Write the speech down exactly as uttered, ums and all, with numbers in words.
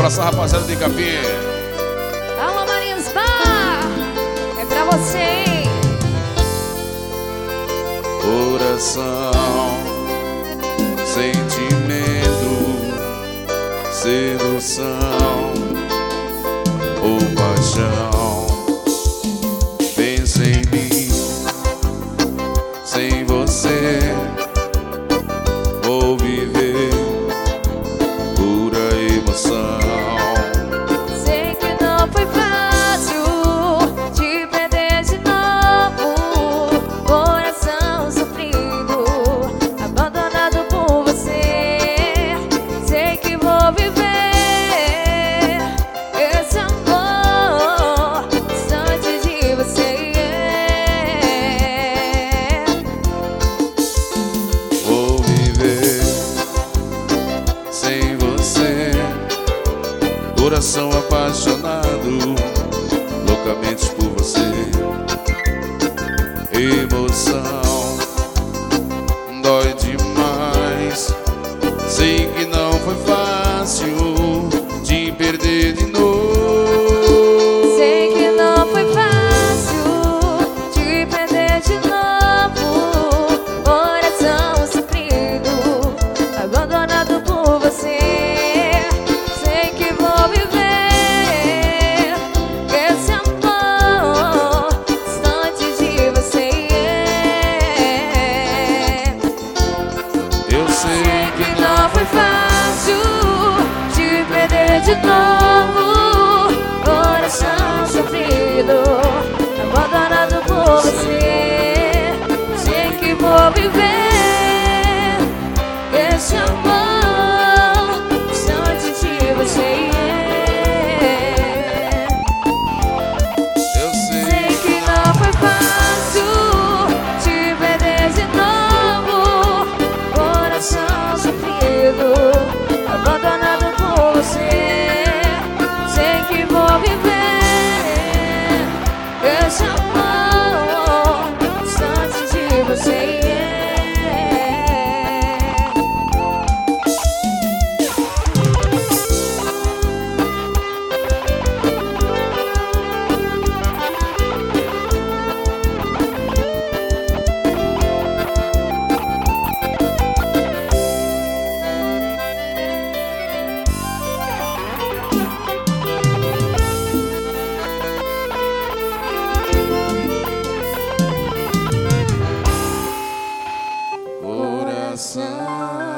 abraçar a rapaziada de Capim. Alô, Marinhos Bar, é pra você, hein? Coração, sentimento, sedução ou paixão. Pensa em mim, sem você vou viver pura emoção. Sei que não foi fácil te perder de novo. Coração sofrido, abandonado por você. Sei que vou viver esse amor distante de você. Vou viver sem você, coração apaixonado, loucamente por você. Emoção dói demais. Sei que não foi fácil te perder de novo. Sei que não foi fácil te perder de novo. Coração sofrido, abandonado por você. Sei que vou viver esse amor distante de você. Eu sei Que não foi fácil te perder de novo. Coração sofrido, abandonado por você. Sei que vou viver esse amor distante de você. Eu sei Sei que não foi fácil te perder de novo. Coração sofrido, abandonado por você. Sei que vou viver esse amor distante de você. coração.